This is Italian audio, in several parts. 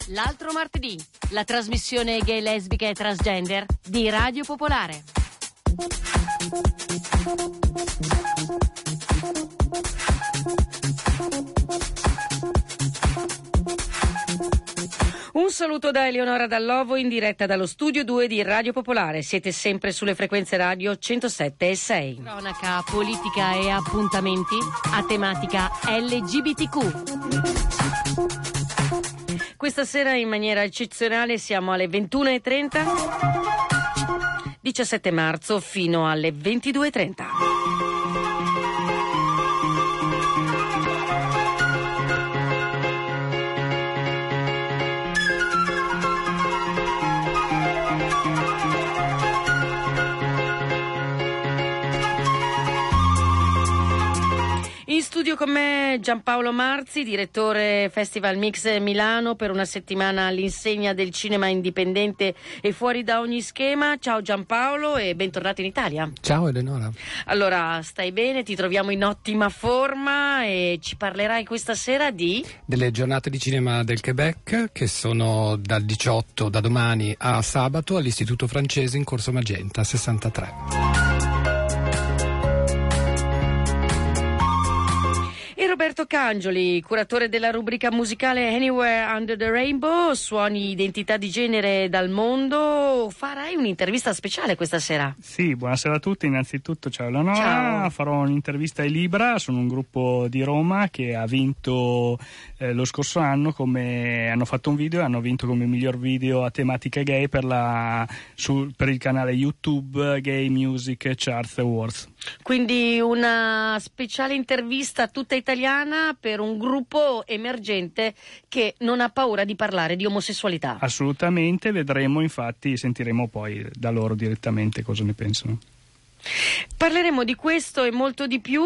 L'altro martedì, la trasmissione gay, lesbica e transgender di Radio Popolare. Un saluto da Eleonora Dallovo in diretta dallo studio 2 di Radio Popolare. Siete sempre sulle frequenze radio 107 e 6. Cronaca, politica e appuntamenti a tematica LGBTQ. Questa sera in maniera eccezionale siamo alle 21:30, 17 marzo fino alle 22:30. In studio con me Giampaolo Marzi, direttore Festival Mix Milano, per una settimana all'insegna del cinema indipendente e fuori da ogni schema. Ciao Giampaolo e bentornato in Italia. Ciao Eleonora. Allora, stai bene? Ti troviamo in ottima forma e ci parlerai questa sera delle giornate di cinema del Quebec, che sono dal 18, da domani a sabato, all'Istituto Francese in Corso Magenta 63. Roberto Cangioli, curatore della rubrica musicale Anywhere Under the Rainbow, suoni identità di genere dal mondo. Farai un'intervista speciale questa sera. Sì, buonasera a tutti. Innanzitutto ciao Eleonora. Ciao. Farò un'intervista ai Libra, sono un gruppo di Roma che ha vinto lo scorso anno, hanno fatto un video e hanno vinto come miglior video a tematica gay per il canale YouTube Gay Music Charts Awards. Quindi una speciale intervista tutta italiana per un gruppo emergente che non ha paura di parlare di omosessualità. Assolutamente, vedremo, infatti sentiremo poi da loro direttamente cosa ne pensano. Parleremo di questo e molto di più.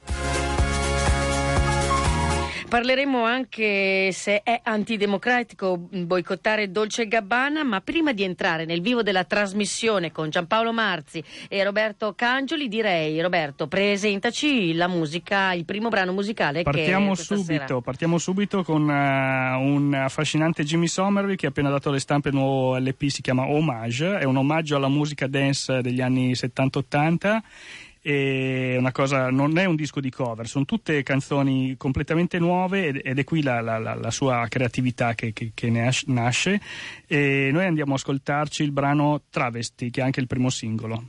Parleremo anche se è antidemocratico boicottare Dolce & Gabbana, ma prima di entrare nel vivo della trasmissione con Giampaolo Marzi e Roberto Cangioli, direi, Roberto, presentaci la musica, il primo brano musicale. Partiamo subito con un affascinante Jimmy Somerville che ha appena dato alle stampe il nuovo LP, si chiama Homage, è un omaggio alla musica dance degli anni 70-80. E una cosa, non è un disco di cover, sono tutte canzoni completamente nuove ed è qui la sua creatività che ne nasce, e noi andiamo a ascoltarci il brano Travesti, che è anche il primo singolo.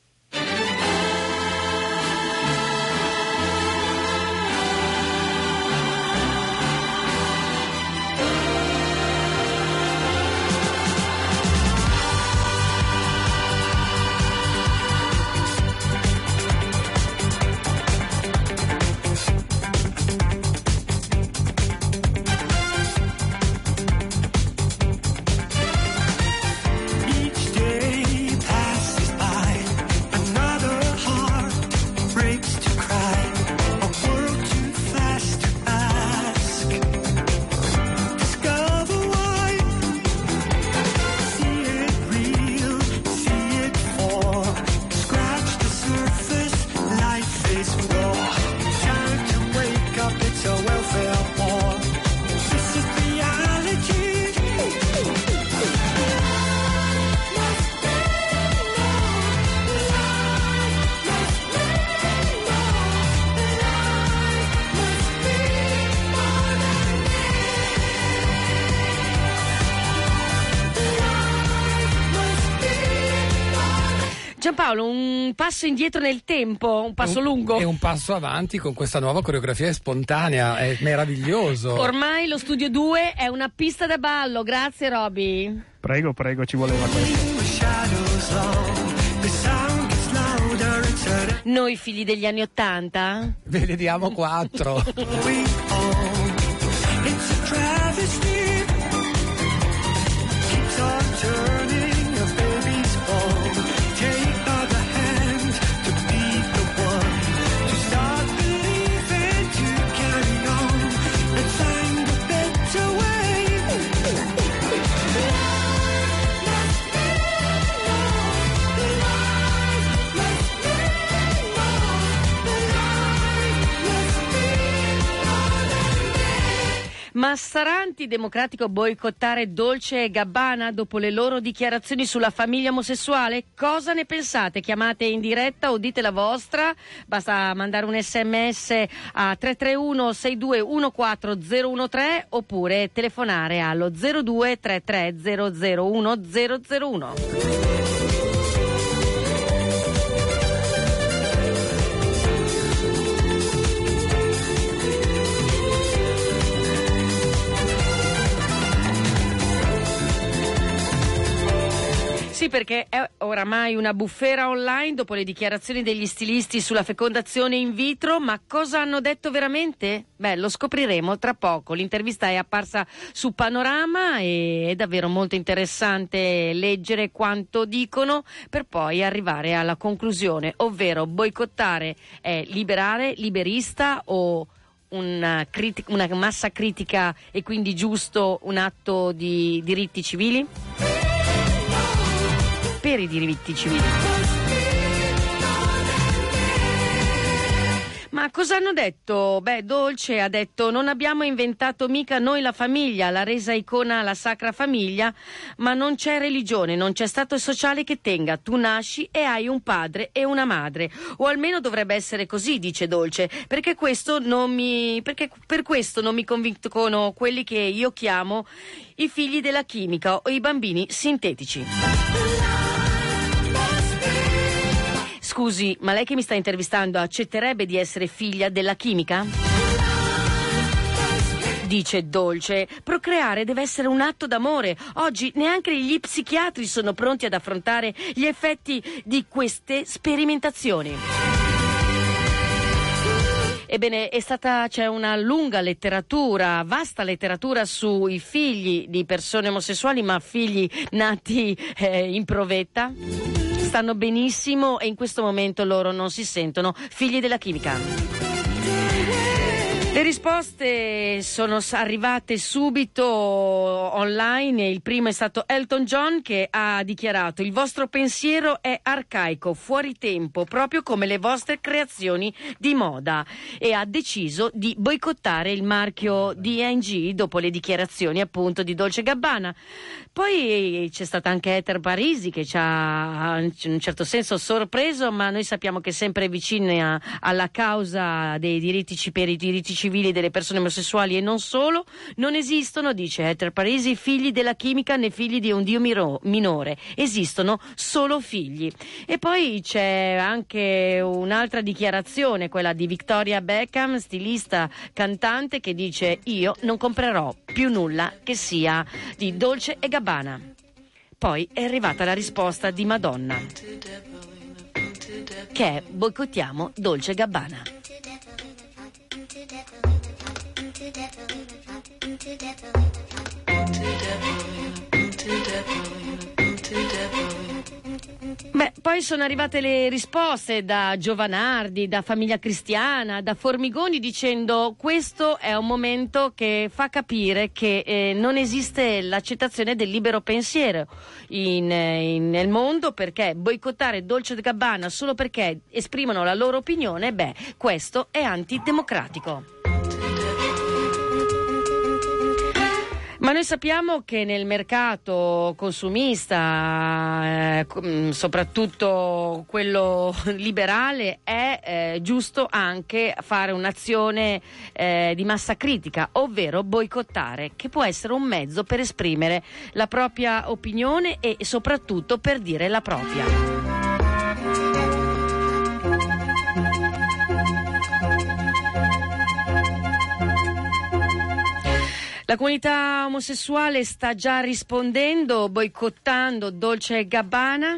Giampaolo, un passo indietro nel tempo, un passo lungo. E un passo avanti con questa nuova coreografia spontanea, è meraviglioso. Ormai lo studio 2 è una pista da ballo, grazie Roby. Prego, ci voleva questo. Noi figli degli anni '80? Ve ne diamo 4. Ma sarà antidemocratico boicottare Dolce & Gabbana dopo le loro dichiarazioni sulla famiglia omosessuale? Cosa ne pensate? Chiamate in diretta o dite la vostra, basta mandare un sms a 331 6214013 oppure telefonare allo 02 33 001 001. Sì, perché è oramai una bufera online dopo le dichiarazioni degli stilisti sulla fecondazione in vitro, ma cosa hanno detto veramente? Beh, lo scopriremo tra poco. L'intervista è apparsa su Panorama e è davvero molto interessante leggere quanto dicono per poi arrivare alla conclusione, ovvero boicottare è liberare, liberista o una massa critica e quindi giusto un atto di diritti civili? Per i diritti civili. Ma cosa hanno detto? Beh, Dolce ha detto: non abbiamo inventato mica noi la famiglia, l'ha resa icona la Sacra Famiglia, ma non c'è religione, non c'è stato sociale che tenga. Tu nasci e hai un padre e una madre, o almeno dovrebbe essere così, dice Dolce, perché per questo non mi convincono quelli che io chiamo i figli della chimica o i bambini sintetici. Scusi, ma lei che mi sta intervistando accetterebbe di essere figlia della chimica? Dice Dolce, procreare deve essere un atto d'amore. Oggi neanche gli psichiatri sono pronti ad affrontare gli effetti di queste sperimentazioni. Ebbene, c'è una lunga letteratura, vasta letteratura sui figli di persone omosessuali, ma figli nati in provetta. Stanno benissimo e in questo momento loro non si sentono figli della chimica. Le risposte sono arrivate subito online. Il primo è stato Elton John, che ha dichiarato: il vostro pensiero è arcaico, fuori tempo, proprio come le vostre creazioni di moda, e ha deciso di boicottare il marchio D&G dopo le dichiarazioni appunto di Dolce & Gabbana. Poi c'è stata anche Heather Parisi, che ci ha in un certo senso sorpreso, ma noi sappiamo che è sempre vicina alla causa dei diritti per i diritti civili delle persone omosessuali e non solo. Non esistono, dice Heather Parisi, figli della chimica né figli di un dio minore, esistono solo figli. E poi c'è anche un'altra dichiarazione, quella di Victoria Beckham, stilista cantante, che dice: io non comprerò più nulla che sia di Dolce & Gabbana. Poi è arrivata la risposta di Madonna, che è: boicottiamo Dolce & Gabbana. Beh, poi sono arrivate le risposte da Giovanardi, da Famiglia Cristiana, da Formigoni, dicendo: questo è un momento che fa capire che non esiste l'accettazione del libero pensiero nel mondo, perché boicottare Dolce & Gabbana solo perché esprimono la loro opinione, beh, questo è antidemocratico. Ma noi sappiamo che nel mercato consumista, soprattutto quello liberale, è giusto anche fare un'azione di massa critica, ovvero boicottare, che può essere un mezzo per esprimere la propria opinione e soprattutto per dire la propria. La comunità omosessuale sta già rispondendo, boicottando Dolce & Gabbana.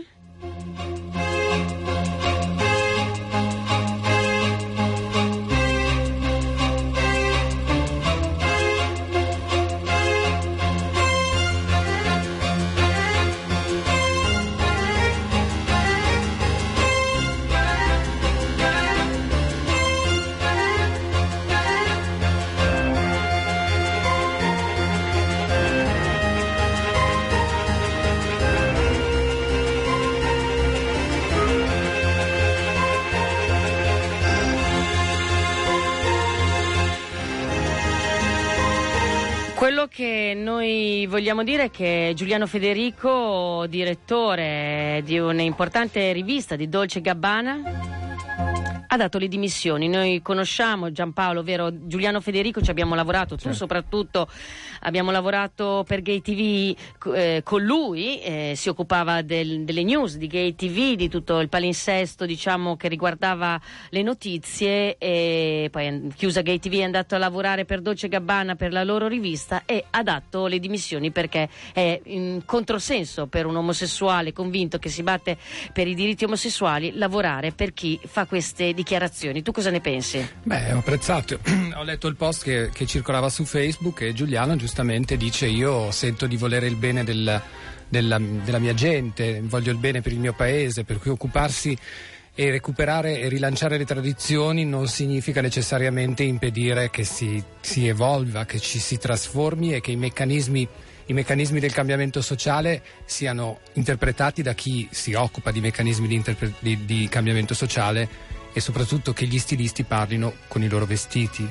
Quello che noi vogliamo dire è che Giuliano Federico, direttore di un'importante rivista di Dolce & Gabbana, ha dato le dimissioni. Noi conosciamo Giampaolo, ovvero Giuliano Federico, ci abbiamo lavorato, tu soprattutto abbiamo lavorato per Gay TV con lui, si occupava delle news di Gay TV, di tutto il palinsesto, diciamo, che riguardava le notizie, e poi chiusa Gay TV è andato a lavorare per Dolce & Gabbana, per la loro rivista, e ha dato le dimissioni perché è in controsenso per un omosessuale convinto che si batte per i diritti omosessuali lavorare per chi fa queste dichiarazioni. Tu cosa ne pensi? Beh, ho apprezzato, ho letto il post che circolava su Facebook e Giuliano giustamente dice: io sento di volere il bene della mia gente, voglio il bene per il mio paese, per cui occuparsi e recuperare e rilanciare le tradizioni non significa necessariamente impedire che si evolva, che ci si trasformi e che i meccanismi del cambiamento sociale siano interpretati da chi si occupa di meccanismi di cambiamento sociale, e soprattutto che gli stilisti parlino con i loro vestiti.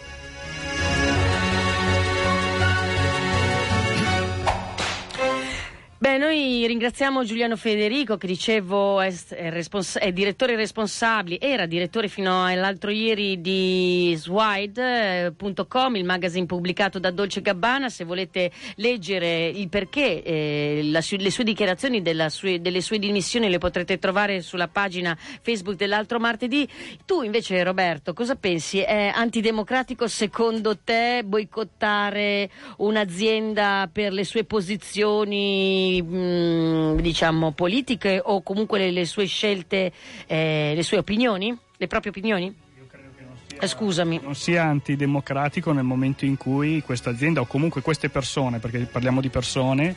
Beh, noi ringraziamo Giuliano Federico, che dicevo è direttore responsabile, era direttore fino all'altro ieri di Swide.com, il magazine pubblicato da Dolce & Gabbana. Se volete leggere il perché, le sue dichiarazioni delle sue dimissioni le potrete trovare sulla pagina Facebook dell'altro martedì. Tu invece, Roberto, cosa pensi? È antidemocratico secondo te boicottare un'azienda per le sue posizioni diciamo politiche, o comunque le sue scelte, le sue opinioni, le proprie opinioni? Io credo che non sia antidemocratico nel momento in cui questa azienda, o comunque queste persone, perché parliamo di persone,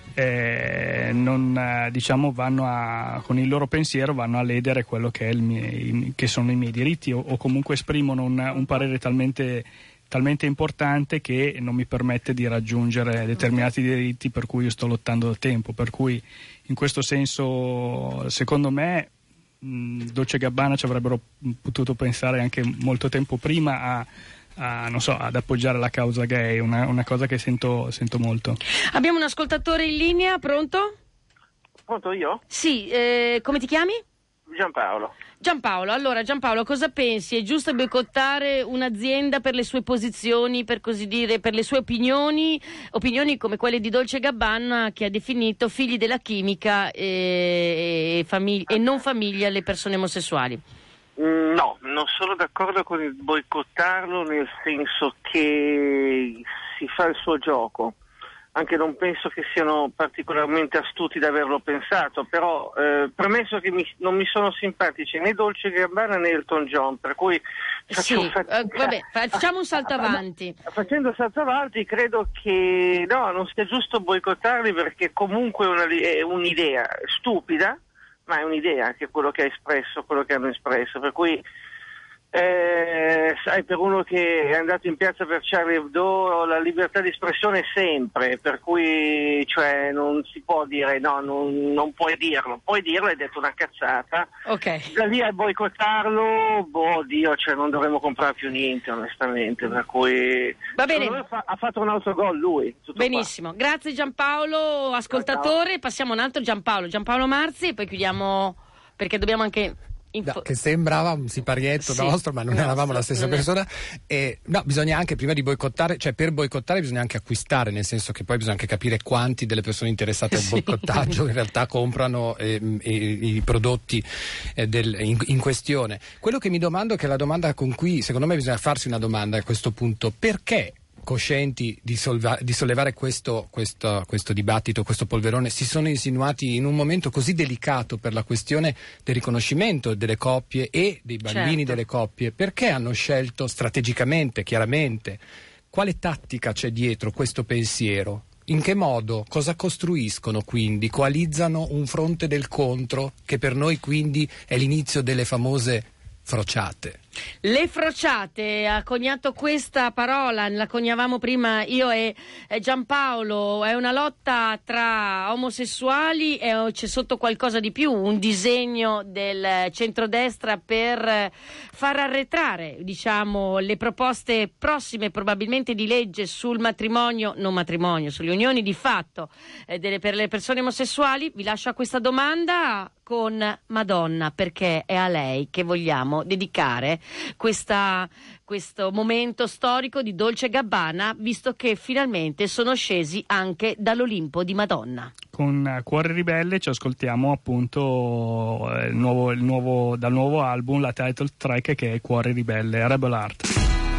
diciamo con il loro pensiero vanno a ledere quello che che sono i miei diritti, o comunque esprimono un parere talmente importante che non mi permette di raggiungere determinati diritti per cui io sto lottando da tempo. Per cui in questo senso, secondo me, Dolce & Gabbana ci avrebbero potuto pensare anche molto tempo prima ad appoggiare la causa gay, una cosa che sento molto. Abbiamo un ascoltatore in linea, pronto? Pronto, io? Sì, come ti chiami? Giampaolo, allora Giampaolo, cosa pensi? È giusto boicottare un'azienda per le sue posizioni, per così dire, per le sue opinioni come quelle di Dolce & Gabbana, che ha definito figli della chimica e non famiglia le persone omosessuali? No, non sono d'accordo con il boicottarlo, nel senso che si fa il suo gioco. Anche non penso che siano particolarmente astuti da averlo pensato, però premesso che non mi sono simpatici né Dolce & Gabbana né Elton John, per cui facciamo un salto avanti. Facendo un salto avanti, credo che non sia giusto boicottarli, perché comunque è un'idea stupida, ma è un'idea, che è quello che hanno espresso, per cui sai, per uno che è andato in piazza per Charlie Hebdo, la libertà di espressione è sempre, per cui non si può dire non puoi dirlo, hai detto una cazzata, ok. Da lì a boicottarlo, non dovremmo comprare più niente, onestamente, per cui va bene. Ha fatto un autogol lui. Benissimo, qua. Grazie Giampaolo, ascoltatore. Ciao. Passiamo a un altro Giampaolo Marzi, e poi chiudiamo, perché dobbiamo anche che sembrava un siparietto nostro, ma non eravamo la stessa persona. Bisogna anche, prima di boicottare, per boicottare bisogna anche acquistare, nel senso che poi bisogna anche capire quanti delle persone interessate al boicottaggio in realtà comprano i prodotti in questione. Quello che mi domando, che è la domanda con cui secondo me bisogna farsi una domanda a questo punto: perché, coscienti di sollevare questo dibattito, questo polverone, si sono insinuati in un momento così delicato per la questione del riconoscimento delle coppie e dei bambini delle coppie? Perché hanno scelto strategicamente, chiaramente? Quale tattica c'è dietro questo pensiero? In che modo? Cosa costruiscono quindi? Coalizzano un fronte del contro, che per noi quindi è l'inizio delle famose frociate. Le frociate, ha coniato questa parola, la coniavamo prima io e Giampaolo, è una lotta tra omosessuali e c'è sotto qualcosa di più, un disegno del centrodestra per far arretrare, diciamo, le proposte prossime probabilmente di legge sul sulle unioni di fatto per le persone omosessuali. Vi lascio a questa domanda con Madonna, perché è a lei che vogliamo dedicare questo momento storico di Dolce & Gabbana, visto che finalmente sono scesi anche dall'Olimpo di Madonna. Con Cuore Ribelle ci ascoltiamo appunto dal nuovo album la title track, che è Cuore Ribelle, Rebel Heart.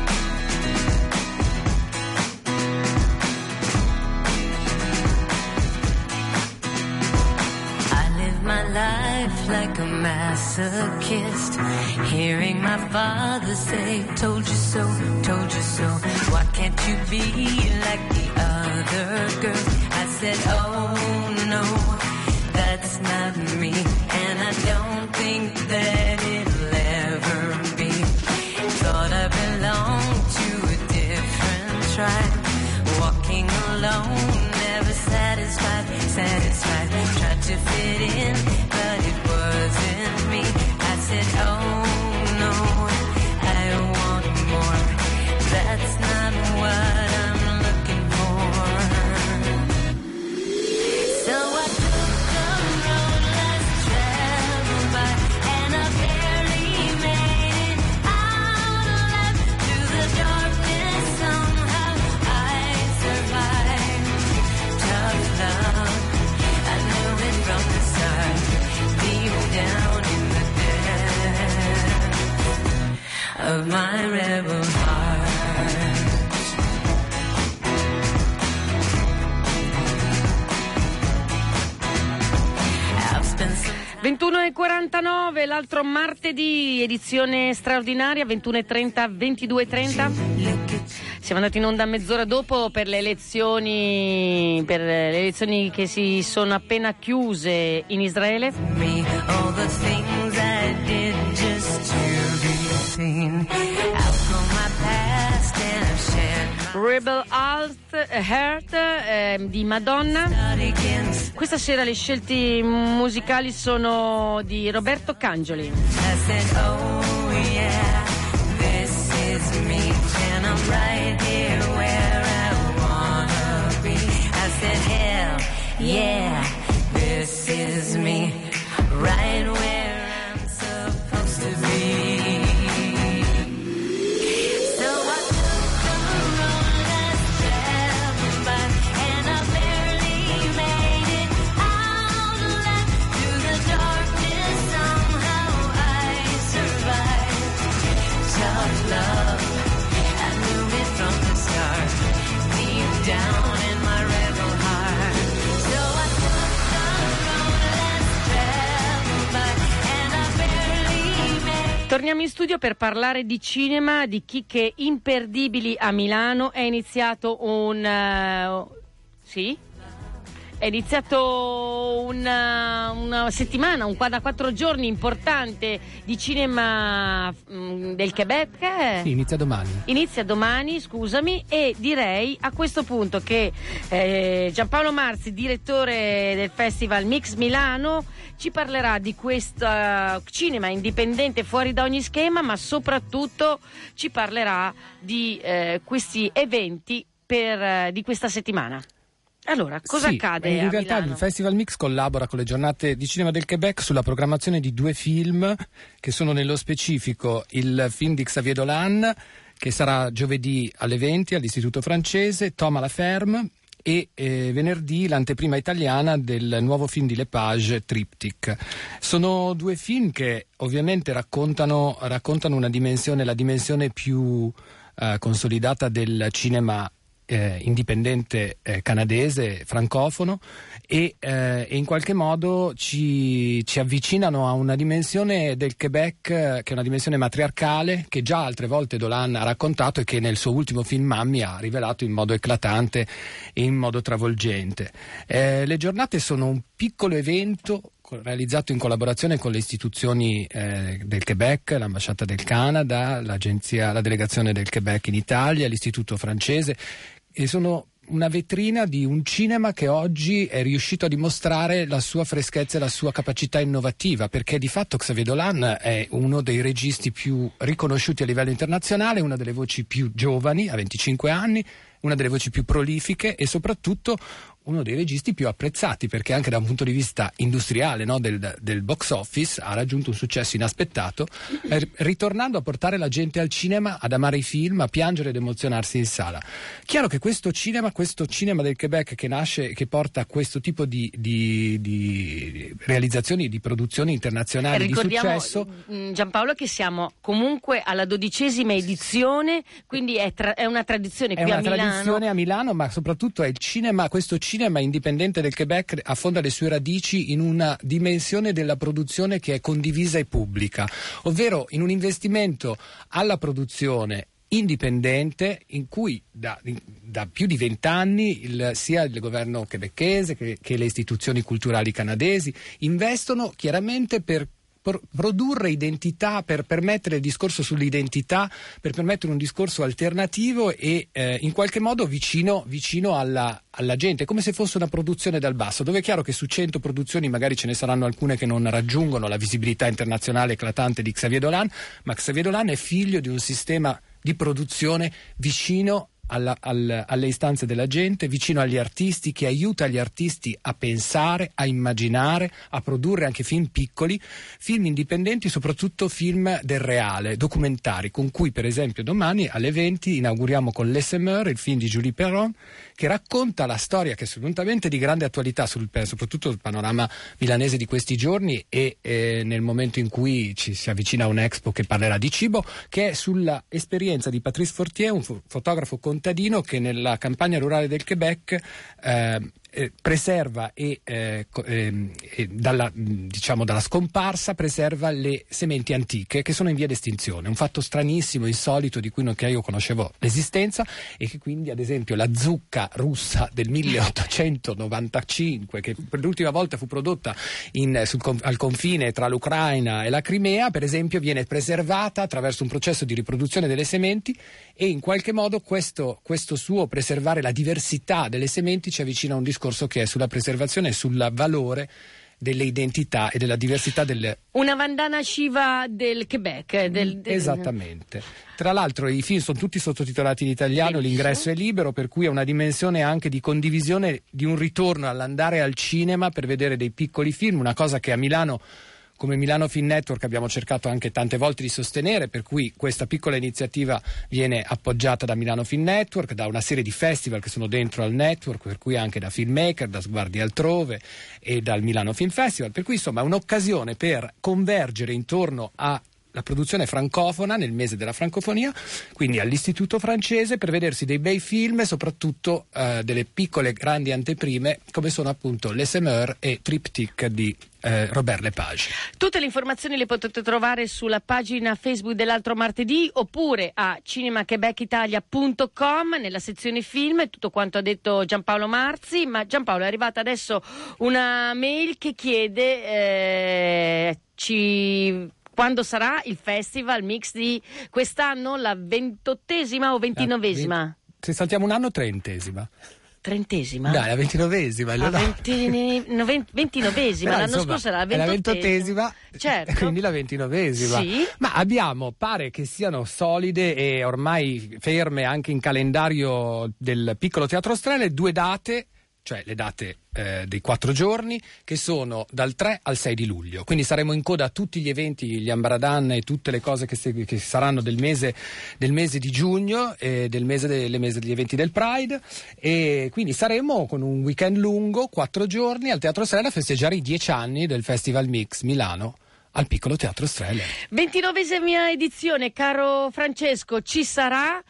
Life like a masochist, hearing my father say, told you so, told you so. Why can't you be like the other girls? I said, oh no, that's not me, and I don't think that it'll ever be. Thought I belonged to a different tribe, walking alone, never satisfied. Tried to fit in, but it wasn't me. I said, oh no, I want more. That's not what I'm looking for. So I took the road less traveled by, and I barely made it out alive. Through the darkness somehow I survived. Tough love, from the start, deep down in the depths of my rebel heart. 21:49, l'altro martedì, edizione straordinaria, 21:30, 22:30. Siamo andati in onda mezz'ora dopo per le elezioni che si sono appena chiuse in Israele. Rebel Heart di Madonna. Questa sera le scelte musicali sono di Roberto Cangioli. Right here where I wanna be. I said, hell yeah, this is me, right where I'm supposed to be. So I took the road less traveled by, and I barely made it out alive. Through the darkness somehow I survived. Tough love, from the start, deep down in my rebel heart. So I took the road less traveled by, and I barely made. Torniamo in studio per parlare di cinema, di Chicche imperdibili a Milano. È iniziato È iniziato una settimana, da 4 giorni importante di cinema del Quebec. Sì, inizia domani, scusami, e direi a questo punto che Giampaolo Marzi, direttore del Festival Mix Milano, ci parlerà di questo cinema indipendente fuori da ogni schema, ma soprattutto ci parlerà di questi eventi di questa settimana. Allora, cosa accade in realtà Milano? Il Festival Mix collabora con le giornate di cinema del Quebec sulla programmazione di 2 film che sono nello specifico il film di Xavier Dolan, che sarà giovedì alle 20 all'Istituto Francese, Thomas Laferme, e venerdì l'anteprima italiana del nuovo film di Lepage, Triptych. Sono 2 film che ovviamente raccontano una dimensione, la dimensione più consolidata del cinema indipendente canadese, francofono, e in qualche modo ci avvicinano a una dimensione del Quebec che è una dimensione matriarcale, che già altre volte Dolan ha raccontato e che nel suo ultimo film Mammi ha rivelato in modo eclatante e in modo travolgente. Le giornate sono un piccolo evento realizzato in collaborazione con le istituzioni del Quebec, l'ambasciata del Canada, la delegazione del Quebec in Italia, l'istituto francese, e sono una vetrina di un cinema che oggi è riuscito a dimostrare la sua freschezza e la sua capacità innovativa, perché di fatto Xavier Dolan è uno dei registi più riconosciuti a livello internazionale, una delle voci più giovani, a 25 anni, una delle voci più prolifiche e soprattutto uno dei registi più apprezzati, perché anche da un punto di vista industriale, no, del box office ha raggiunto un successo inaspettato, ritornando a portare la gente al cinema, ad amare i film, a piangere ed emozionarsi in sala. Chiaro che questo cinema del Quebec che nasce, che porta questo tipo di realizzazioni, di produzioni internazionali di successo. Giampaolo, che siamo comunque alla 12ª edizione, quindi è una tradizione qui a Milano. È una tradizione a Milano, ma soprattutto è il cinema, questo cinema indipendente del Quebec affonda le sue radici in una dimensione della produzione che è condivisa e pubblica, ovvero in un investimento alla produzione indipendente in cui da più di 20 anni sia il governo quebecchese che le istituzioni culturali canadesi investono chiaramente per produrre identità, per permettere il discorso sull'identità, per permettere un discorso alternativo e in qualche modo vicino alla gente, come se fosse una produzione dal basso, dove è chiaro che su 100 produzioni magari ce ne saranno alcune che non raggiungono la visibilità internazionale eclatante di Xavier Dolan, ma Xavier Dolan è figlio di un sistema di produzione vicino alle istanze della gente, vicino agli artisti, che aiuta gli artisti a pensare, a immaginare, a produrre anche film piccoli, film indipendenti, soprattutto film del reale, documentari, con cui per esempio domani alle 20 inauguriamo con Les Semeurs, il film di Julie Perron, che racconta la storia, che è assolutamente di grande attualità soprattutto sul panorama milanese di questi giorni e nel momento in cui ci si avvicina a un'Expo che parlerà di cibo, che è sulla esperienza di Patrice Fortier, un fotografo contadino che nella campagna rurale del Quebec preserva dalla scomparsa preserva le sementi antiche che sono in via d'estinzione, un fatto stranissimo, insolito, di cui che io conoscevo l'esistenza, e che quindi ad esempio la zucca russa del 1895, che per l'ultima volta fu prodotta al confine tra l'Ucraina e la Crimea, per esempio viene preservata attraverso un processo di riproduzione delle sementi, e in qualche modo questo suo preservare la diversità delle sementi ci avvicina a un discorso che è sulla preservazione e sul valore delle identità e della diversità delle... Una Vandana Shiva del Quebec. Esattamente. Tra l'altro i film sono tutti sottotitolati in italiano, l'ingresso è libero, per cui è una dimensione anche di condivisione, di un ritorno all'andare al cinema per vedere dei piccoli film, una cosa che a Milano, come Milano Film Network, abbiamo cercato anche tante volte di sostenere, per cui questa piccola iniziativa viene appoggiata da Milano Film Network, da una serie di festival che sono dentro al network, per cui anche da Filmmaker, da Sguardi Altrove e dal Milano Film Festival, per cui insomma è un'occasione per convergere intorno a la produzione francofona nel mese della francofonia, quindi all'Istituto francese, per vedersi dei bei film e soprattutto delle piccole grandi anteprime come sono appunto Les Semeurs e Triptyque di Robert Lepage. Tutte le informazioni le potete trovare sulla pagina Facebook dell'Altro Martedì oppure a cinemaquebecitalia.com nella sezione film, tutto quanto ha detto Giampaolo Marzi. Ma Giampaolo, è arrivata adesso una mail che chiede quando sarà il festival mix di quest'anno, la 28esima o 29esima? Se saltiamo un anno, 30esima. 30esima? Dai, la 29esima. La 29esima, l'anno scorso era la 28esima. Certo. Quindi la 29esima. Sì. Ma pare che siano solide e ormai ferme anche in calendario del Piccolo Teatro Strele 2 date, cioè le date dei 4 giorni, che sono dal 3 al 6 di luglio. Quindi saremo in coda a tutti gli eventi, gli Ambaradan e tutte le cose che saranno del mese di giugno, delle mese degli eventi del Pride, e quindi saremo con un weekend lungo, 4 giorni al Teatro Strela a festeggiare i 10 anni del Festival Mix Milano al Piccolo Teatro Streller. 29esima edizione, caro Francesco, ci sarà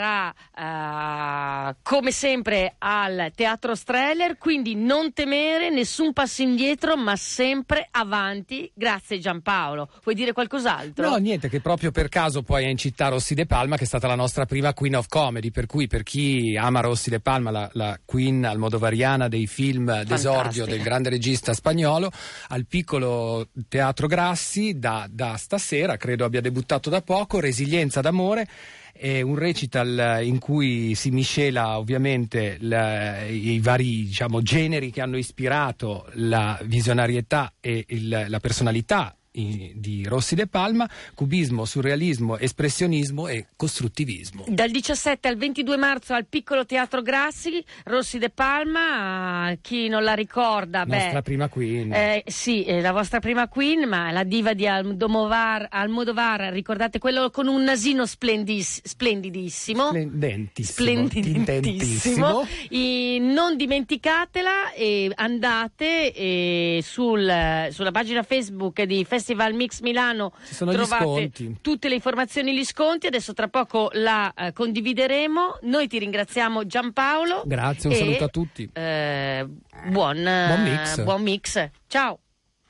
come sempre al Teatro Streller, quindi non temere, nessun passo indietro, ma sempre avanti. Grazie Giampaolo. Vuoi dire qualcos'altro? No, niente, che proprio per caso poi è in città Rossi de Palma, che è stata la nostra prima Queen of Comedy, per cui per chi ama Rossi de Palma, la Queen almodovariana dei film d'esordio del grande regista spagnolo, al Piccolo Teatro Grassi da stasera, credo abbia debuttato da poco, Resilienza d'amore. È un recital in cui si miscela ovviamente i vari, diciamo, generi che hanno ispirato la visionarietà e la personalità di Rossi de Palma: cubismo, surrealismo, espressionismo e costruttivismo. Dal 17 al 22 marzo al Piccolo Teatro Grassi, Rossi de Palma, chi non la ricorda? Nostra prima Queen. Sì, la vostra prima Queen, ma la diva di Almodovar, ricordate quello con un nasino splendidissimo. Splendidissimo. Non dimenticatela e andate sulla pagina Facebook di Festival Mix Milano, trovate tutte le informazioni e gli sconti. Adesso tra poco la condivideremo. Noi ti ringraziamo Giampaolo. Grazie, un saluto a tutti. Buon mix. Ciao.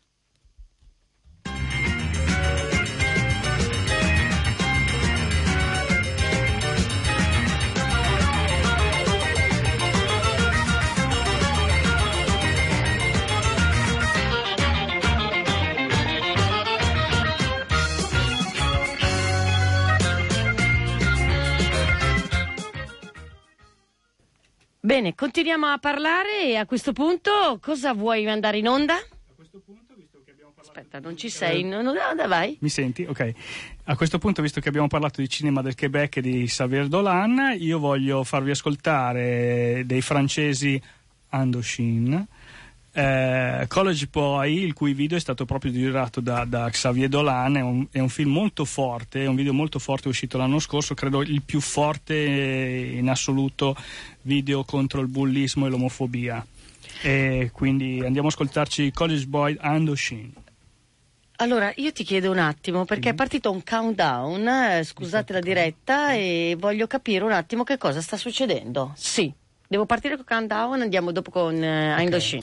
Bene, continuiamo a parlare e a questo punto cosa vuoi mandare in onda? A questo punto, visto che abbiamo parlato... Aspetta, non ci sei? No, vai. Mi senti? Ok. A questo punto, visto che abbiamo parlato di cinema del Quebec e di Xavier Dolan, io voglio farvi ascoltare dei francesi Indochine, College Boy, il cui video è stato proprio girato da Xavier Dolan. È un film molto forte, è un video molto forte, uscito l'anno scorso, credo il più forte in assoluto video contro il bullismo e l'omofobia. E quindi andiamo a ascoltarci College Boy Indochine. Allora, io ti chiedo un attimo, perché è partito un countdown, scusate la diretta, e voglio capire un attimo che cosa sta succedendo. Sì, devo partire con countdown, andiamo dopo con Indochine.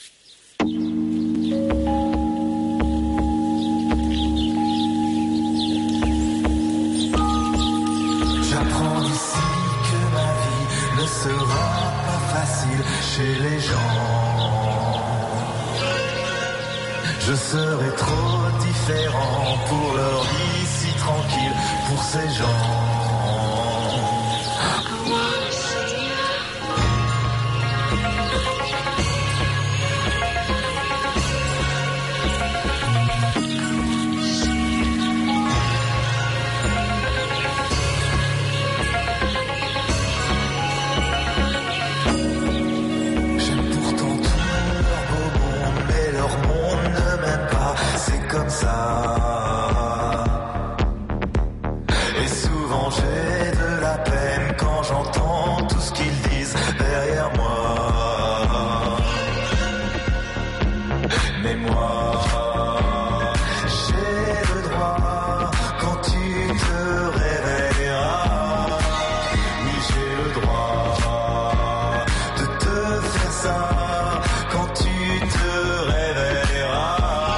J'apprends ici que ma vie ne sera pas facile chez les gens. Je serai trop différent pour leur vie si tranquille, pour ces gens. Comme ça. Et souvent j'ai de la peine quand j'entends tout ce qu'ils disent derrière moi. Mais moi, j'ai le droit quand tu te réveilleras. Oui, j'ai le droit de te faire ça quand tu te réveilleras.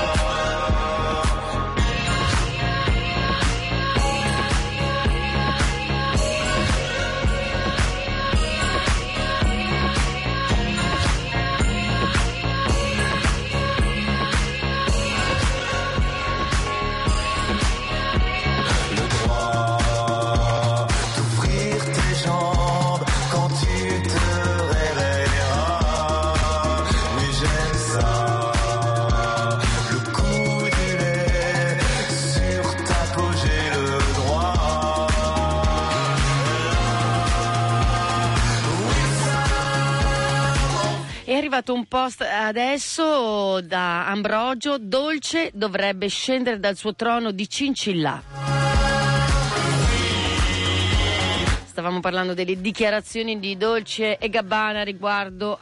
Un post adesso da Ambrogio: Dolce dovrebbe scendere dal suo trono di Cincillà. Stavamo parlando delle dichiarazioni di Dolce e Gabbana riguardo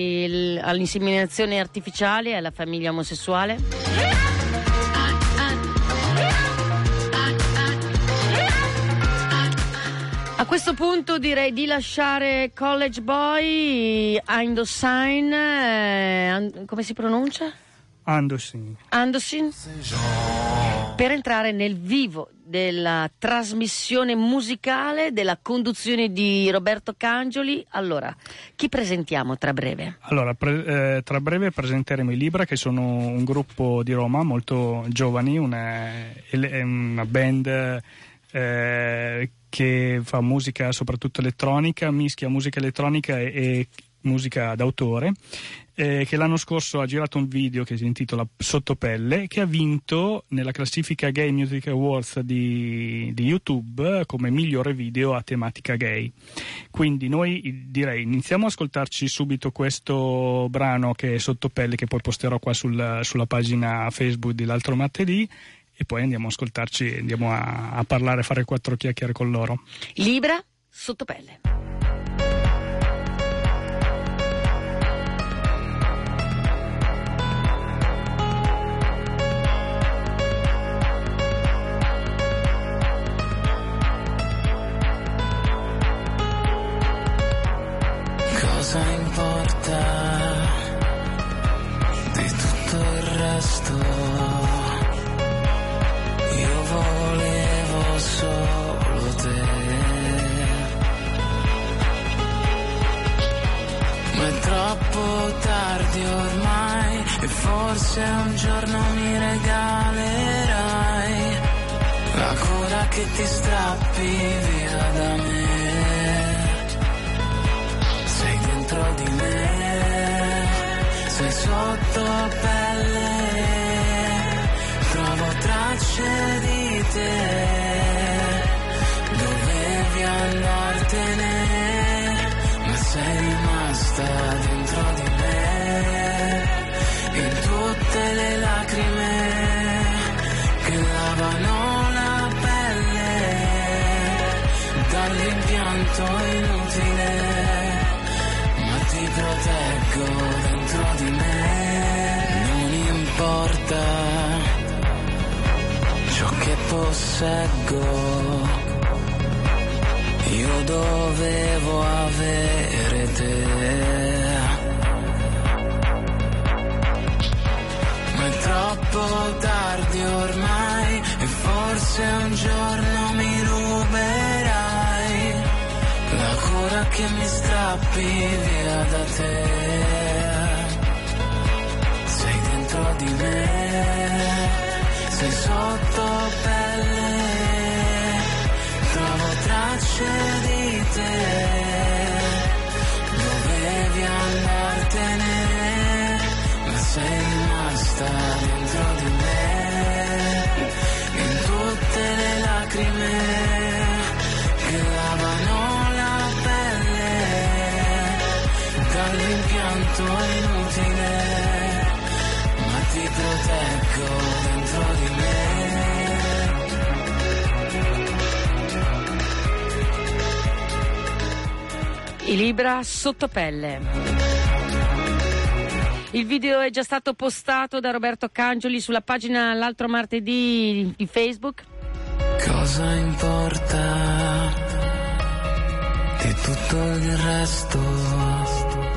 all'inseminazione artificiale e alla famiglia omosessuale. questo punto direi di lasciare College Boy, Indochine, come si pronuncia? Andosin, per entrare nel vivo della trasmissione musicale, della conduzione di Roberto Cangioli. Allora, chi presentiamo tra breve? Allora, tra breve presenteremo i Libra, che sono un gruppo di Roma molto giovani, una band che fa musica soprattutto elettronica, mischia musica elettronica e musica d'autore, che l'anno scorso ha girato un video che si intitola Sottopelle, che ha vinto nella classifica Gay Music Awards di YouTube come migliore video a tematica gay. Quindi noi direi iniziamo a ascoltarci subito questo brano che è Sottopelle, che poi posterò qua sulla pagina Facebook di L'altro martedì, e poi andiamo a ascoltarci, andiamo a parlare, a fare 4 chiacchiere con loro. Libra, Sottopelle. Cosa importa di tutto il resto? Io volevo solo te, ma è troppo tardi ormai e forse un giorno mi regalerai la coda che ti strappi via da me. Dentro di me, sei sotto pelle, trovo tracce di te, dovevi andartene, ma sei rimasta dentro di me, in tutte le lacrime che lavano la pelle, dall'impianto inutile. Ti proteggo dentro di me, non importa ciò che posseggo, io dovevo avere te, ma è troppo tardi ormai e forse un giorno mi ruberai la cura che mi strappi via da te. Sei dentro di me, sei sotto pelle, trovo tracce di te, dovevi andartene, ma sei rimasta dentro di me, in tutte le lacrime che lavano dall'impianto inutile, ma ti proteggo dentro di me. I Libra, Sottopelle. Il video è già stato postato da Roberto Cangioli sulla pagina L'altro martedì di Facebook. Cosa importa di tutto il resto?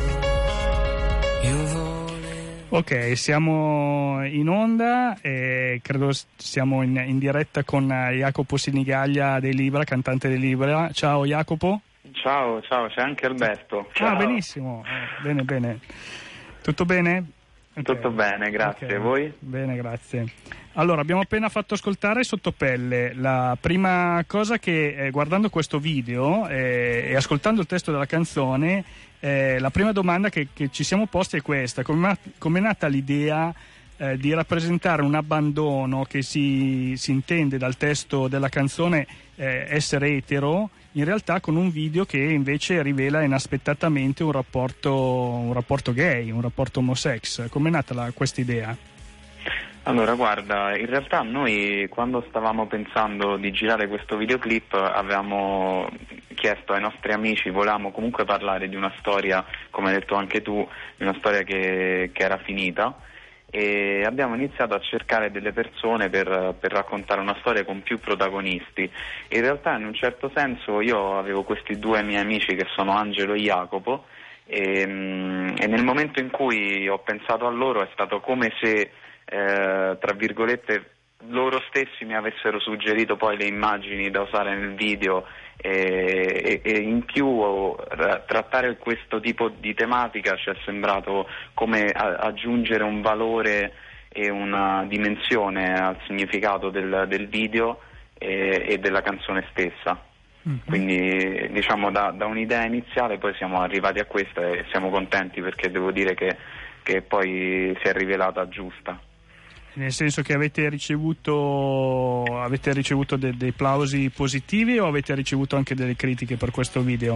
Ok, siamo in onda e credo siamo in diretta con Jacopo Sinigaglia dei Libra, cantante dei Libra. Ciao Jacopo. Ciao, c'è anche Alberto. Ciao. Ah, benissimo, bene. Tutto bene? Okay. Tutto bene, grazie. Okay. Voi? Bene, grazie. Allora, abbiamo appena fatto ascoltare Sottopelle. La prima cosa che, guardando questo video e ascoltando il testo della canzone, la prima domanda che ci siamo posti è questa: come è nata l'idea di rappresentare un abbandono che si intende dal testo della canzone essere etero, in realtà con un video che invece rivela inaspettatamente un rapporto gay, un rapporto homosex? Come è nata questa idea? Allora, guarda, in realtà noi quando stavamo pensando di girare questo videoclip avevamo chiesto ai nostri amici, volevamo comunque parlare di una storia, come hai detto anche tu, di una storia che era finita, e abbiamo iniziato a cercare delle persone per raccontare una storia con più protagonisti. In realtà, in un certo senso, io avevo questi due miei amici che sono Angelo e Jacopo, e nel momento in cui ho pensato a loro è stato come se, tra virgolette, loro stessi mi avessero suggerito poi le immagini da usare nel video, e in più trattare questo tipo di tematica ci è sembrato come aggiungere un valore e una dimensione al significato del video e della canzone stessa. Quindi diciamo da un'idea iniziale poi siamo arrivati a questa e siamo contenti, perché devo dire che poi si è rivelata giusta. Nel senso che avete ricevuto dei plausi positivi, o avete ricevuto anche delle critiche per questo video?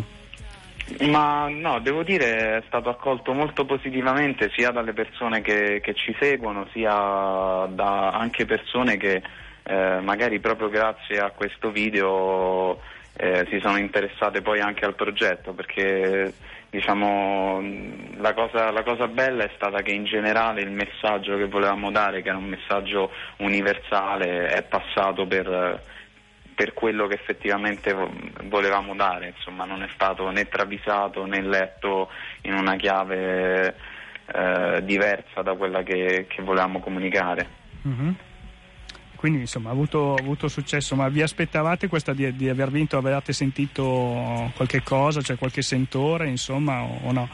Ma no, devo dire è stato accolto molto positivamente, sia dalle persone che ci seguono, sia da anche persone che magari proprio grazie a questo video si sono interessate poi anche al progetto, perché diciamo la cosa bella è stata che in generale il messaggio che volevamo dare, che era un messaggio universale, è passato per quello che effettivamente volevamo dare, insomma non è stato né travisato né letto in una chiave diversa da quella che volevamo comunicare. Mm-hmm. Quindi insomma ha avuto successo, ma vi aspettavate questa di aver vinto? Avevate sentito qualche cosa, cioè qualche sentore insomma, o no?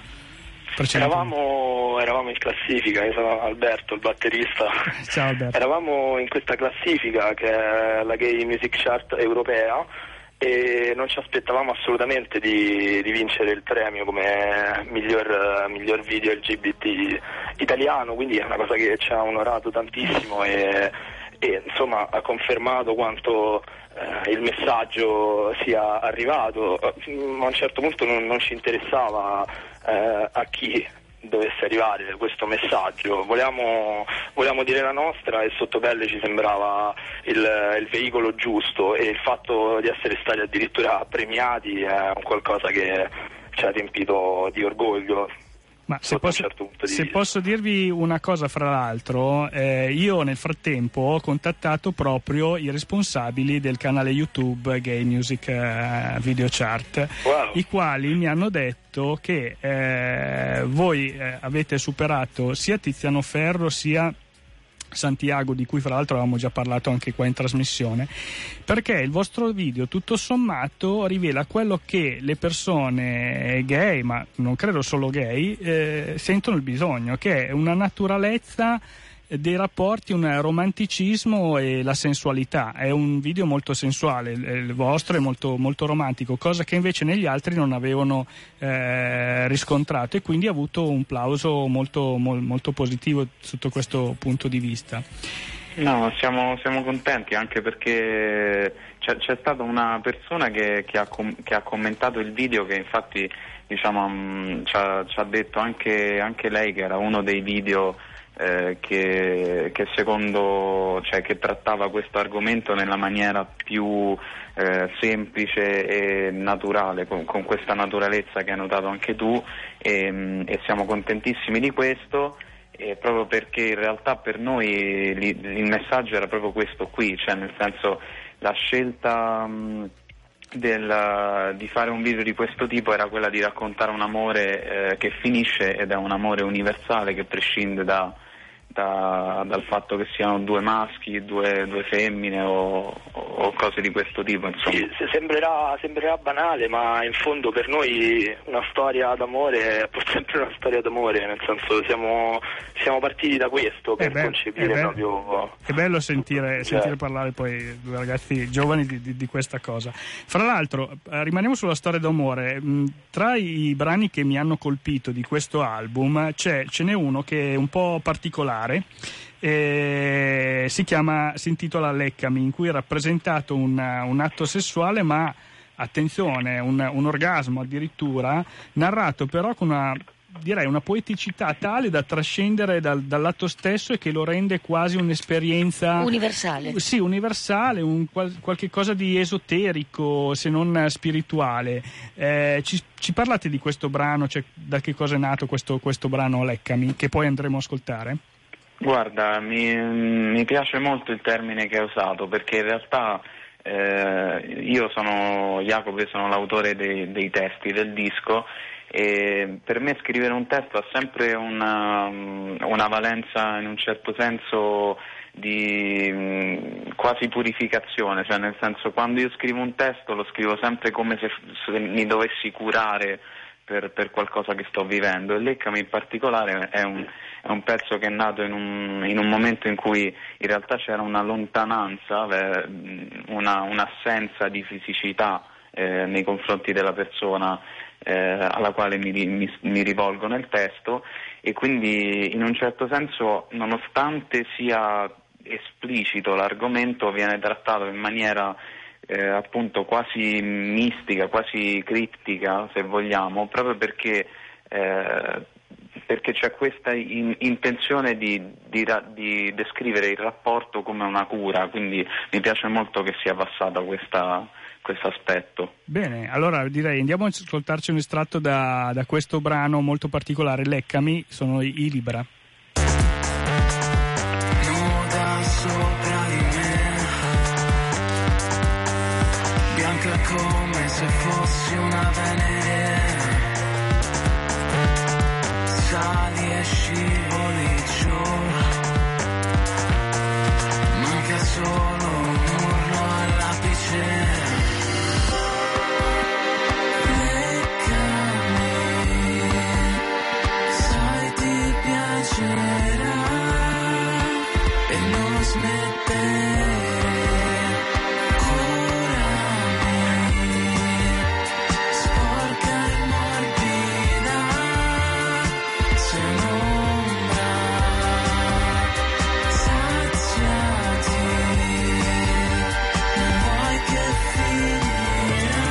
Eravamo in classifica, io sono Alberto, il batterista. Ciao Alberto. Eravamo in questa classifica che è la Gay Music Chart europea e non ci aspettavamo assolutamente di vincere il premio come miglior video LGBT italiano, quindi è una cosa che ci ha onorato tantissimo e insomma ha confermato quanto il messaggio sia arrivato. A un certo punto non ci interessava a chi dovesse arrivare questo messaggio, volevamo dire la nostra, e Sottopelle ci sembrava il veicolo giusto, e il fatto di essere stati addirittura premiati è un qualcosa che ci ha riempito di orgoglio. Ma se posso dirvi una cosa, fra l'altro, io nel frattempo ho contattato proprio i responsabili del canale YouTube Gay Music Video Chart, wow, i quali mi hanno detto che voi avete superato sia Tiziano Ferro sia Santiago, di cui fra l'altro avevamo già parlato anche qua in trasmissione, perché il vostro video tutto sommato rivela quello che le persone gay, ma non credo solo gay, sentono il bisogno, che è una naturalezza dei rapporti, un romanticismo e la sensualità. È un video molto sensuale, il vostro è molto, molto romantico, cosa che invece negli altri non avevano riscontrato, e quindi ha avuto un plauso molto, molto positivo sotto questo punto di vista. No, siamo contenti, anche perché c'è stata una persona che ha commentato il video, che infatti diciamo ci ha detto anche lei che era uno dei video che secondo, cioè che trattava questo argomento nella maniera più semplice e naturale, con questa naturalezza che hai notato anche tu, e siamo contentissimi di questo, proprio perché in realtà per noi il messaggio era proprio questo qui, cioè nel senso la scelta di fare un video di questo tipo era quella di raccontare un amore che finisce, ed è un amore universale che prescinde dal fatto che siano due maschi, due femmine o cose di questo tipo, insomma. Sì, sembrerà banale, ma in fondo per noi una storia d'amore è pur sempre una storia d'amore, nel senso siamo partiti da questo per concepire proprio. È bello sentire parlare poi due ragazzi giovani di questa cosa. Fra l'altro rimaniamo sulla storia d'amore. Tra i brani che mi hanno colpito di questo album ce n'è uno che è un po' particolare. Si intitola Leccami, in cui è rappresentato un atto sessuale, ma attenzione, un orgasmo addirittura, narrato però con una poeticità tale da trascendere dall'atto stesso, e che lo rende quasi un'esperienza universale. Sì, universale, qualche cosa di esoterico, se non spirituale. Ci parlate di questo brano, cioè da che cosa è nato questo brano Leccami, che poi andremo a ascoltare? Guarda, mi piace molto il termine che hai usato, perché in realtà io sono Jacopo, sono l'autore dei testi del disco, e per me scrivere un testo ha sempre una valenza, in un certo senso, di quasi purificazione, cioè nel senso, quando io scrivo un testo lo scrivo sempre come se mi dovessi curare per qualcosa che sto vivendo, e Leccami in particolare è un pezzo che è nato in un momento in cui in realtà c'era una lontananza, un'assenza di fisicità nei confronti della persona alla quale mi rivolgo nel testo, e quindi in un certo senso, nonostante sia esplicito l'argomento, viene trattato in maniera appunto quasi mistica, quasi criptica, se vogliamo, proprio perché c'è questa intenzione di descrivere il rapporto come una cura, quindi mi piace molto che sia passato questo aspetto. Bene, allora direi andiamo a ascoltarci un estratto da questo brano molto particolare, Leccami, sono i Libra. Nuda sopra di me, bianca come se fossi una Venere, sali e scivoli giù, manca solo un urlo all'apice. E non smettere, curami, sporca e morbida, se un'ombra, saziati, non vuoi che finirà.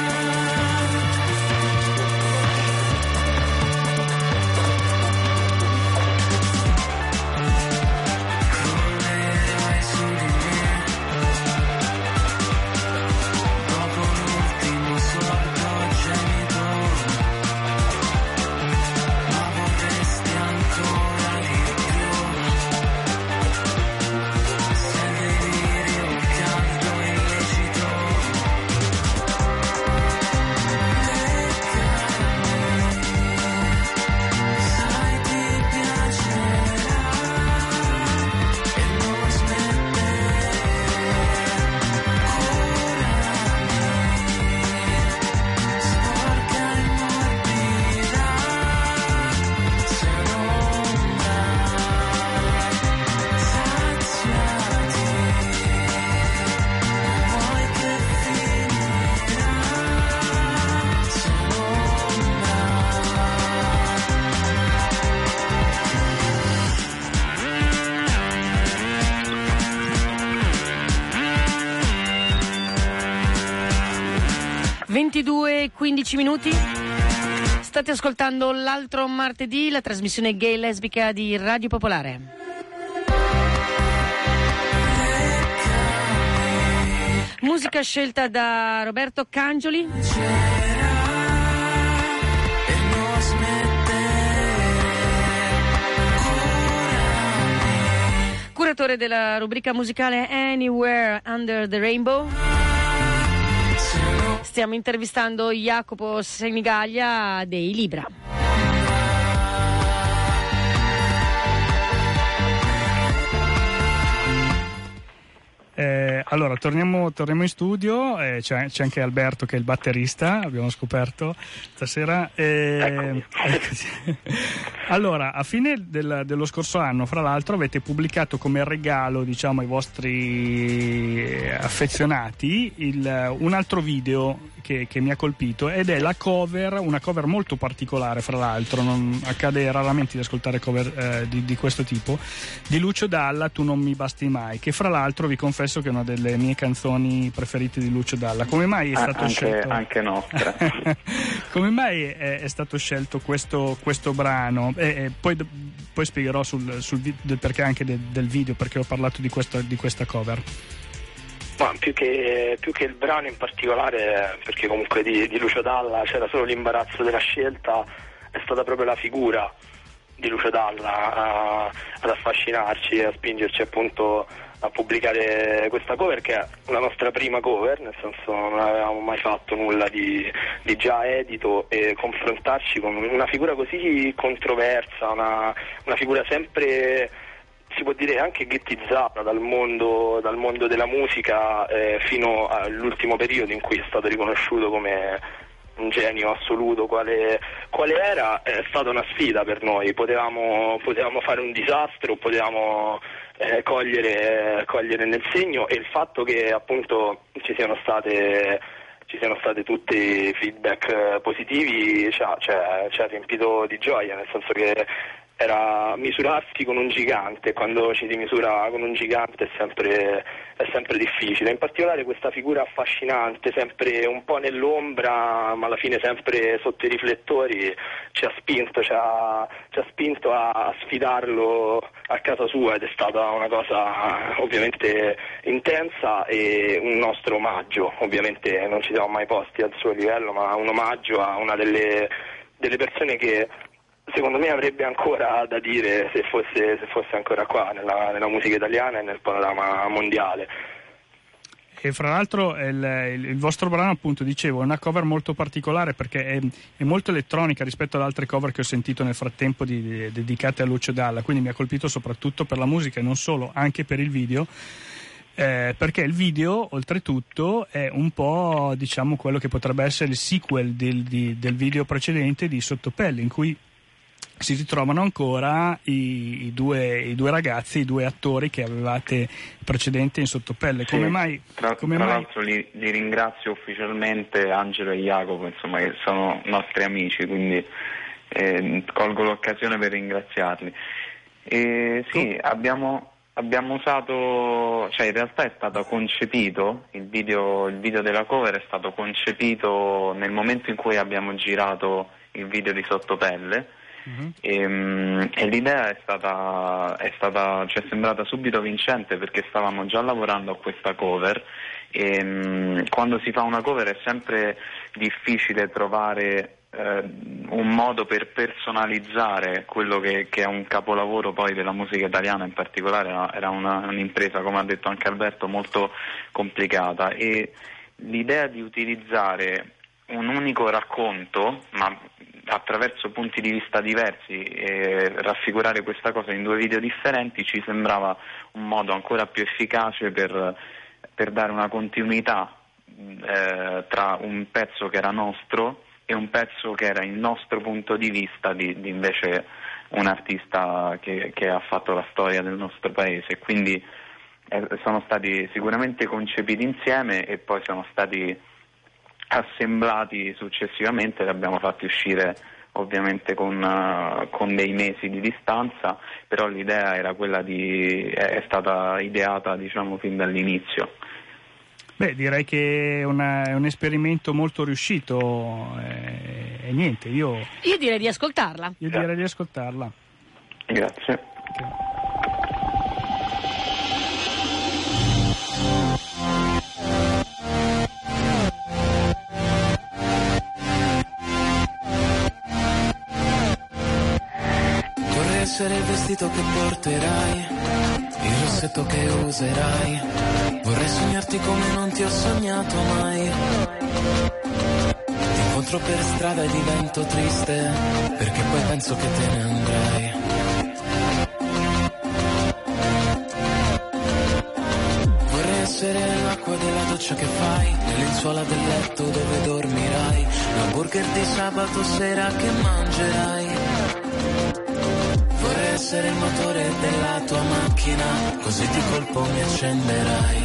e 15 minuti. State ascoltando L'altro martedì, la trasmissione gay lesbica di Radio Popolare. Musica scelta da Roberto Cangioli. Curatore della rubrica musicale Anywhere Under the Rainbow. Stiamo intervistando Jacopo Sinigaglia dei Libra. Allora, torniamo in studio, c'è anche Alberto che è il batterista, abbiamo scoperto stasera. Eccoci. Allora, a fine dello scorso anno, fra l'altro, avete pubblicato come regalo, diciamo, ai vostri affezionati un altro video che mi ha colpito, ed è una cover molto particolare, fra l'altro, non accade raramente di ascoltare cover di questo tipo, di Lucio Dalla, Tu non mi basti mai, che fra l'altro vi confesso che è una delle mie canzoni preferite di Lucio Dalla. Come mai è stato scelto? Anche nostra. Come mai è stato scelto questo brano? Poi spiegherò del perché anche del video, perché ho parlato di questa cover. Ma più che il brano in particolare, perché comunque di Lucio Dalla c'era solo l'imbarazzo della scelta, è stata proprio la figura Lucio Dalla ad affascinarci e a spingerci appunto a pubblicare questa cover, che è la nostra prima cover, nel senso non avevamo mai fatto nulla di già edito, e confrontarci con una figura così controversa, una figura sempre, si può dire, anche ghettizzata dal mondo della musica, fino all'ultimo periodo in cui è stato riconosciuto come un genio assoluto quale era. È stata una sfida per noi, potevamo fare un disastro, potevamo cogliere nel segno, e il fatto che appunto ci siano state tutti feedback positivi ci ha riempito di gioia, nel senso che era misurarsi con un gigante. Quando ci si misura con un gigante è sempre difficile, in particolare questa figura affascinante, sempre un po' nell'ombra ma alla fine sempre sotto i riflettori, ci ha spinto a sfidarlo a casa sua, ed è stata una cosa ovviamente intensa e un nostro omaggio. Ovviamente non ci siamo mai posti al suo livello, ma un omaggio a una delle persone che secondo me avrebbe ancora da dire se fosse ancora qua nella musica italiana e nel panorama mondiale. E fra l'altro il vostro brano, appunto, dicevo, è una cover molto particolare, perché è molto elettronica rispetto ad altre cover che ho sentito nel frattempo dedicate a Lucio Dalla, quindi mi ha colpito soprattutto per la musica e non solo, anche per il video. Perché il video, oltretutto, è un po', diciamo, quello che potrebbe essere il sequel del video precedente di Sottopelle, in cui si ritrovano ancora i due ragazzi, i due attori che avevate precedente in Sottopelle. Sì, come mai? Tra l'altro li ringrazio ufficialmente, Angelo e Jacopo, insomma, che sono nostri amici, quindi colgo l'occasione per ringraziarli. Sì, abbiamo usato, cioè in realtà è stato concepito, il video della cover è stato concepito nel momento in cui abbiamo girato il video di Sottopelle. E l'idea ci è sembrata subito vincente, perché stavamo già lavorando a questa cover, e quando si fa una cover è sempre difficile trovare un modo per personalizzare quello che è un capolavoro poi della musica italiana. In particolare era un'impresa, come ha detto anche Alberto, molto complicata, e l'idea di utilizzare un unico racconto ma attraverso punti di vista diversi e raffigurare questa cosa in due video differenti ci sembrava un modo ancora più efficace per dare una continuità tra un pezzo che era nostro e un pezzo che era il nostro punto di vista di invece un artista che ha fatto la storia del nostro paese. Quindi sono stati sicuramente concepiti insieme e poi sono stati assemblati successivamente, li abbiamo fatti uscire ovviamente con dei mesi di distanza, però l'idea era quella è stata ideata, diciamo, fin dall'inizio. Beh, direi che è un esperimento molto riuscito, e niente, io direi di ascoltarla. Grazie. Okay. Essere il vestito che porterai, il rossetto che userai. Vorrei sognarti come non ti ho sognato mai. Ti incontro per strada e divento triste, perché poi penso che te ne andrai. Vorrei essere l'acqua della doccia che fai, le lenzuola del letto dove dormirai, l'hamburger di sabato sera che mangerai. Vorrei essere il motore della tua macchina, così di colpo mi accenderai.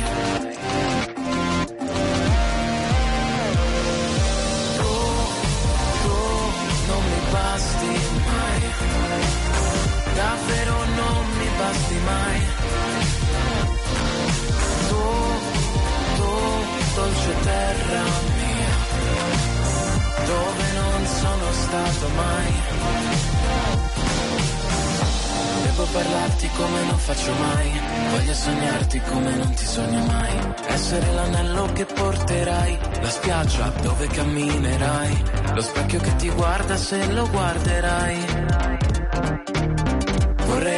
Tu non mi basti mai, davvero non mi basti mai. Tu, dolce terra mia, dove non sono stato mai. Devo parlarti come non faccio mai, voglio sognarti come non ti sogno mai. Essere l'anello che porterai, la spiaggia dove camminerai, lo specchio che ti guarda se lo guarderai.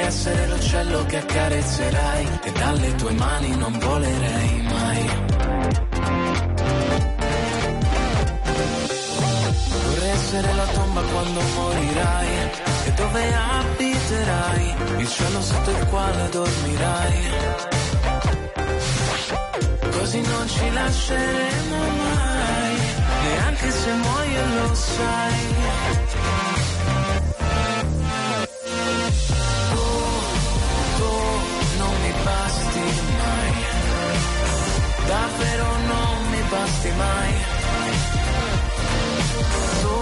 essere l'uccello che accarezzerai e dalle tue mani non volerei mai. Vorrei essere la tomba quando morirai e dove abiterai, il cielo sotto il quale dormirai. Così non ci lasceremo mai, neanche se muoio lo sai. Tu non mi basti mai, davvero non mi basti mai. Tu,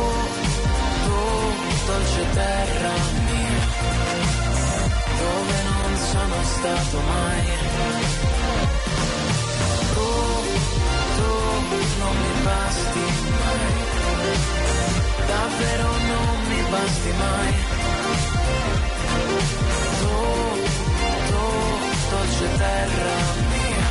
dolce terra mia, dove non sono stato mai. Non mi basti mai, davvero non mi basti mai. Tu, dolce terra mia,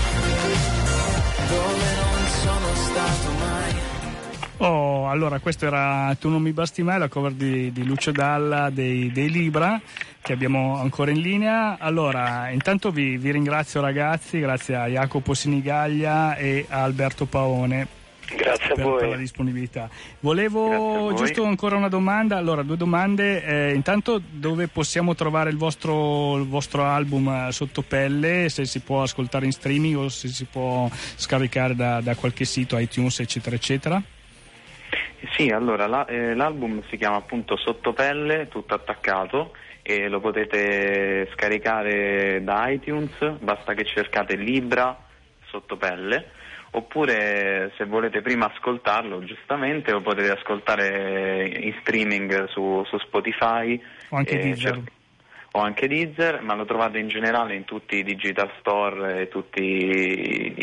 dove non sono stato mai. Oh, allora questo era Tu non mi basti mai, la cover di Lucio Dalla dei Libra, che abbiamo ancora in linea. Allora, intanto vi ringrazio ragazzi, grazie a Jacopo Sinigaglia e a Alberto Paone. Grazie a voi per la disponibilità. Volevo giusto ancora una domanda. Allora, due domande. Intanto, dove possiamo trovare il vostro album Sottopelle? Se si può ascoltare in streaming o se si può scaricare da qualche sito, iTunes, eccetera, eccetera? Sì, allora l'album si chiama appunto Sottopelle, tutto attaccato, e lo potete scaricare da iTunes, basta che cercate Libra Sottopelle. Oppure se volete prima ascoltarlo, giustamente, lo potete ascoltare in streaming su Spotify o anche Deezer. O anche Deezer, ma lo trovate in generale in tutti i digital store e tutte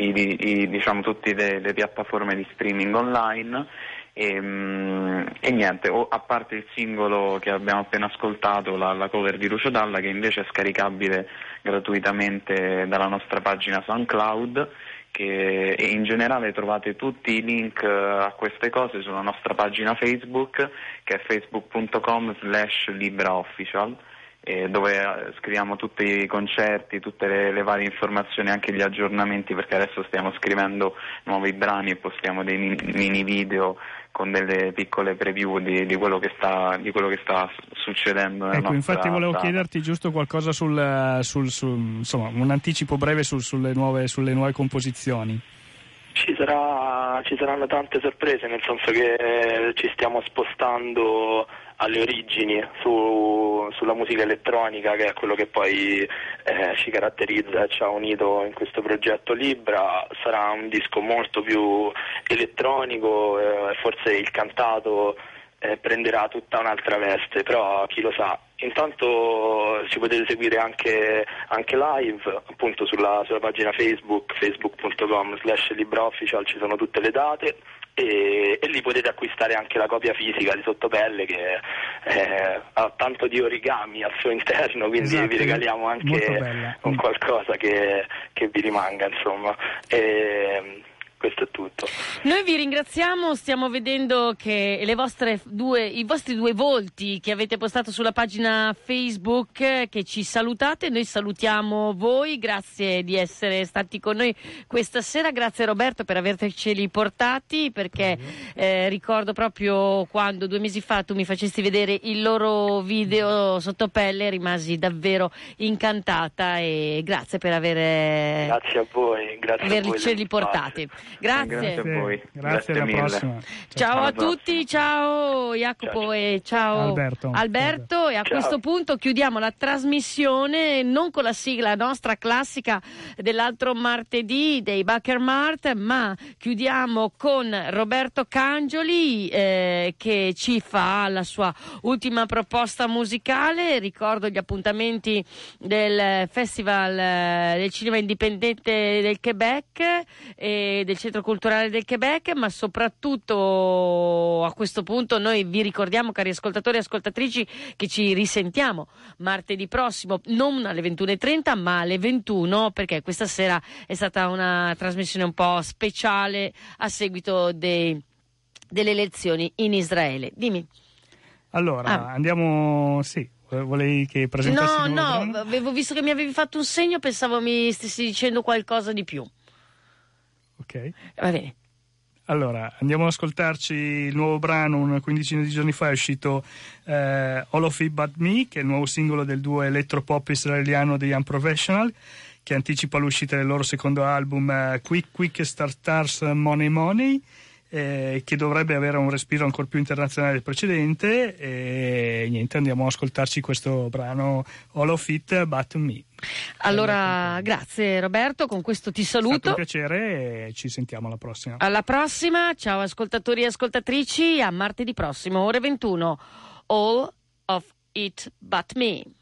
le piattaforme di streaming online. E niente, a parte il singolo che abbiamo appena ascoltato, la cover di Lucio Dalla, che invece è scaricabile gratuitamente dalla nostra pagina SoundCloud, e in generale trovate tutti i link a queste cose sulla nostra pagina Facebook, che è facebook.com/libraofficial, dove scriviamo tutti i concerti, tutte le varie informazioni, anche gli aggiornamenti, perché adesso stiamo scrivendo nuovi brani e postiamo dei mini video con delle piccole preview di quello che sta succedendo nella nostra infatti volevo data. chiederti giusto qualcosa sul insomma, un anticipo breve sulle nuove composizioni. Ci saranno tante sorprese, nel senso che ci stiamo spostando alle origini sulla musica elettronica, che è quello che poi ci caratterizza e ci ha unito in questo progetto Libra. Sarà un disco molto più elettronico, forse il cantato prenderà tutta un'altra veste, però chi lo sa. Intanto ci potete seguire anche live, appunto sulla pagina facebook.com/libraofficial, ci sono tutte le date e lì potete acquistare anche la copia fisica di Sottopelle, che ha tanto di origami al suo interno, quindi esatto, vi regaliamo anche un qualcosa che vi rimanga, insomma. Questo è tutto. Noi vi ringraziamo, stiamo vedendo che i vostri due volti che avete postato sulla pagina Facebook, che ci salutate. Noi salutiamo voi, grazie di essere stati con noi questa sera, grazie Roberto per averceli portati, perché ricordo proprio quando 2 mesi fa tu mi facesti vedere il loro video Sottopelle, rimasi davvero incantata, e grazie per grazie a voi, averceli portati. Grazie a voi. Grazie alla mille. prossima. Ciao a tutti, ciao Jacopo e ciao Alberto. E a questo punto chiudiamo la trasmissione non con la sigla nostra classica dell'altro martedì dei Baker Mart, ma chiudiamo con Roberto Cangioli che ci fa la sua ultima proposta musicale. Ricordo gli appuntamenti del Festival del Cinema Indipendente del Quebec e del Centro Culturale del Quebec, ma soprattutto a questo punto noi vi ricordiamo, cari ascoltatori e ascoltatrici, che ci risentiamo martedì prossimo, non alle 21:30 ma alle 21, perché questa sera è stata una trasmissione un po' speciale a seguito delle elezioni in Israele. Dimmi. Allora, andiamo, sì. volevi che presentassi il nuovo brano? Avevo visto che mi avevi fatto un segno, pensavo mi stessi dicendo qualcosa di più. Ok. Va bene. Allora, andiamo ad ascoltarci il nuovo brano. Una quindicina di giorni fa è uscito All of It But Me, che è il nuovo singolo del duo elettropop israeliano The Unprofessional, che anticipa l'uscita del loro secondo album Quick Stars Money Money, che dovrebbe avere un respiro ancora più internazionale del precedente. E niente, andiamo ad ascoltarci questo brano All of It But Me. Allora, grazie Roberto, con questo ti saluto. È stato un piacere e ci sentiamo alla prossima. Alla prossima, ciao ascoltatori e ascoltatrici, a martedì prossimo, ore 21. All of It But Me.